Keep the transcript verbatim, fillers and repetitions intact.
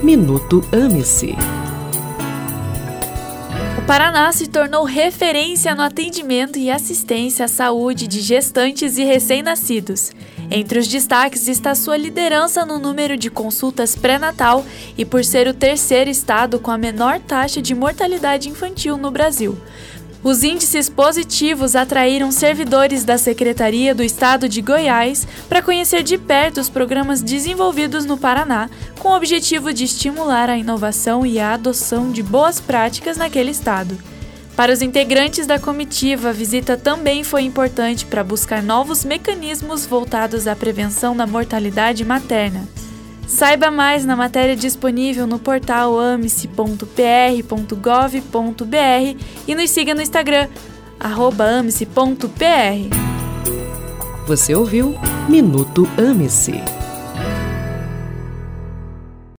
Minuto Ame-se. O Paraná se tornou referência no atendimento e assistência à saúde de gestantes e recém-nascidos. Entre os destaques está sua liderança no número de consultas pré-natal e por ser o terceiro estado com a menor taxa de mortalidade infantil no Brasil. Os índices positivos atraíram servidores da Secretaria do Estado de Goiás para conhecer de perto os programas desenvolvidos no Paraná, com o objetivo de estimular a inovação e a adoção de boas práticas naquele estado. Para os integrantes da comitiva, a visita também foi importante para buscar novos mecanismos voltados à prevenção da mortalidade materna. Saiba mais na matéria disponível no portal ame-se ponto p r ponto gov ponto b r e nos siga no Instagram, arroba ame-se ponto p r. Você ouviu Minuto Ame-se.